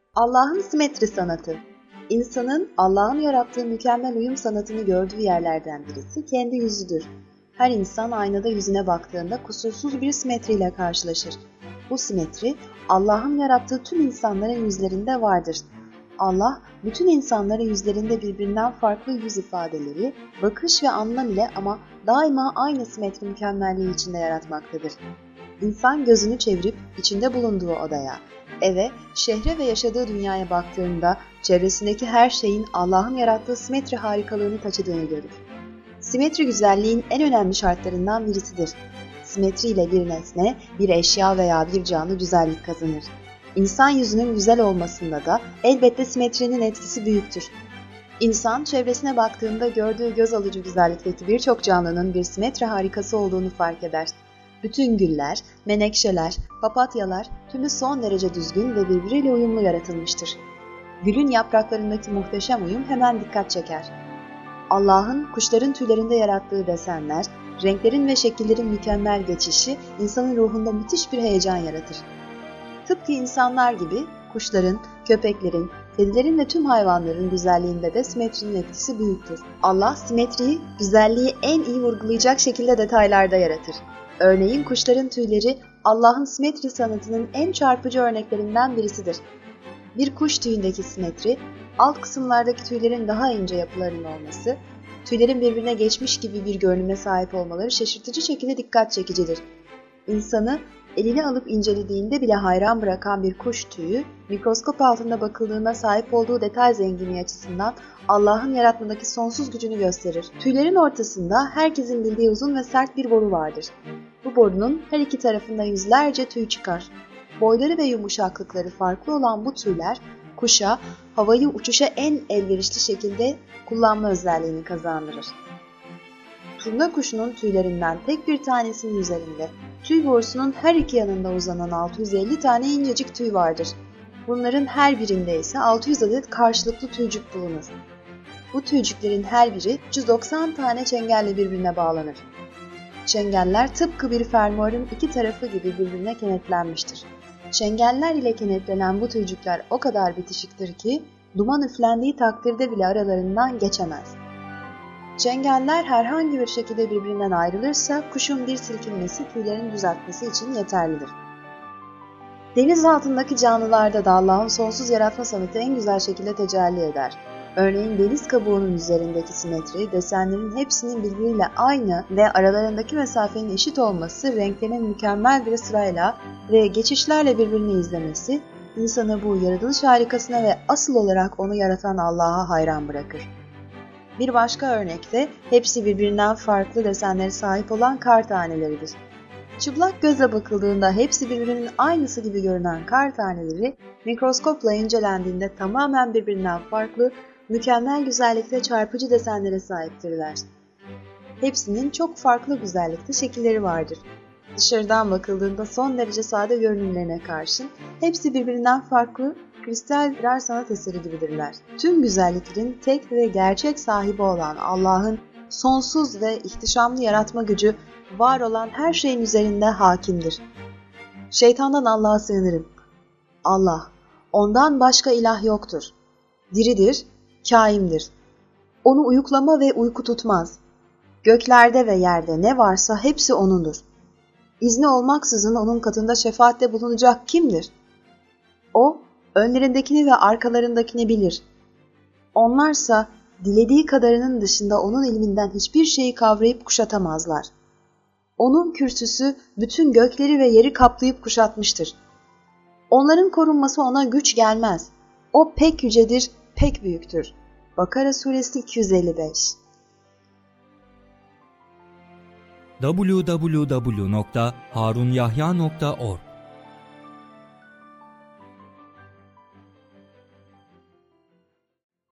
Allah'ın simetri sanatı. İnsanın Allah'ın yarattığı mükemmel uyum sanatını gördüğü yerlerden birisi kendi yüzüdür. Her insan aynada yüzüne baktığında kusursuz bir simetriyle karşılaşır. Bu simetri Allah'ın yarattığı tüm insanların yüzlerinde vardır. Allah, bütün insanların yüzlerinde birbirinden farklı yüz ifadeleri, bakış ve anlam ile ama daima aynı simetri mükemmelliği içinde yaratmaktadır. İnsan gözünü çevirip içinde bulunduğu odaya, eve, şehre ve yaşadığı dünyaya baktığında çevresindeki her şeyin Allah'ın yarattığı simetri harikalığını taşıdığını görür. Simetri güzelliğin en önemli şartlarından birisidir. Simetri ile bir nesne, bir eşya veya bir canlı güzellik kazanır. İnsan yüzünün güzel olmasında da elbette simetrinin etkisi büyüktür. İnsan çevresine baktığında gördüğü göz alıcı güzellikteki birçok canlının bir simetri harikası olduğunu fark eder. Bütün güller, menekşeler, papatyalar tümü son derece düzgün ve birbiriyle uyumlu yaratılmıştır. Gülün yapraklarındaki muhteşem uyum hemen dikkat çeker. Allah'ın kuşların tüylerinde yarattığı desenler, renklerin ve şekillerin mükemmel geçişi insanın ruhunda müthiş bir heyecan yaratır. Tıpkı insanlar gibi kuşların, köpeklerin, kedilerin ve tüm hayvanların güzelliğinde de simetrinin etkisi büyüktür. Allah simetriyi, güzelliği en iyi vurgulayacak şekilde detaylarda yaratır. Örneğin kuşların tüyleri Allah'ın simetri sanatının en çarpıcı örneklerinden birisidir. Bir kuş tüyündeki simetri, alt kısımlardaki tüylerin daha ince yapılarının olması, tüylerin birbirine geçmiş gibi bir görünüme sahip olmaları şaşırtıcı şekilde dikkat çekicidir. İnsanı eline alıp incelediğinde bile hayran bırakan bir kuş tüyü, mikroskop altında bakıldığında sahip olduğu detay zenginliği açısından Allah'ın yaratmadaki sonsuz gücünü gösterir. Tüylerin ortasında herkesin bildiği uzun ve sert bir boru vardır. Bu borunun her iki tarafında yüzlerce tüy çıkar. Boyları ve yumuşaklıkları farklı olan bu tüyler, kuşa, havayı uçuşa en elverişli şekilde kullanma özelliğini kazandırır. Turna kuşunun tüylerinden tek bir tanesinin üzerinde, tüy borusunun her iki yanında uzanan 650 tane incecik tüy vardır. Bunların her birinde ise 600 adet karşılıklı tüycük bulunur. Bu tüycüklerin her biri 390 tane çengelle birbirine bağlanır. Çengeller tıpkı bir fermuarın iki tarafı gibi birbirine kenetlenmiştir. Çengeller ile kenetlenen bu tüycükler o kadar bitişiktir ki duman üflendiği takdirde bile aralarından geçemez. Çengeller herhangi bir şekilde birbirinden ayrılırsa kuşun bir silkinmesi tüylerin düzeltmesi için yeterlidir. Deniz altındaki canlılarda da Allah'ın sonsuz yaratma sanatı en güzel şekilde tecelli eder. Örneğin deniz kabuğunun üzerindeki simetri, desenlerin hepsinin birbiriyle aynı ve aralarındaki mesafenin eşit olması, renklerin mükemmel bir sırayla ve geçişlerle birbirini izlemesi, insanı bu yaratılış harikasına ve asıl olarak onu yaratan Allah'a hayran bırakır. Bir başka örnekte hepsi birbirinden farklı desenlere sahip olan kar taneleridir. Çıplak gözle bakıldığında hepsi birbirinin aynısı gibi görünen kar taneleri mikroskopla incelendiğinde tamamen birbirinden farklı, mükemmel güzellikte çarpıcı desenlere sahiptirler. Hepsinin çok farklı güzellikte şekilleri vardır. Dışarıdan bakıldığında son derece sade görünümlerine karşın hepsi birbirinden farklı, kristal birer sanat eseri gibidirler. Tüm güzelliklerin tek ve gerçek sahibi olan Allah'ın sonsuz ve ihtişamlı yaratma gücü var olan her şeyin üzerinde hakimdir. Şeytandan Allah'a sığınırım. Allah, ondan başka ilah yoktur. Diridir, kaimdir. Onu uyuklama ve uyku tutmaz. Göklerde ve yerde ne varsa hepsi O'nundur. İzni olmaksızın O'nun katında şefaatte bulunacak kimdir? O, önlerindekini ve arkalarındakini bilir. Onlarsa dilediği kadarının dışında O'nun ilminden hiçbir şeyi kavrayıp kuşatamazlar. O'nun kürsüsü bütün gökleri ve yeri kaplayıp kuşatmıştır. Onların korunması O'na güç gelmez. O pek yücedir, pek büyüktür. Bakara Suresi 255. www.harunyahya.org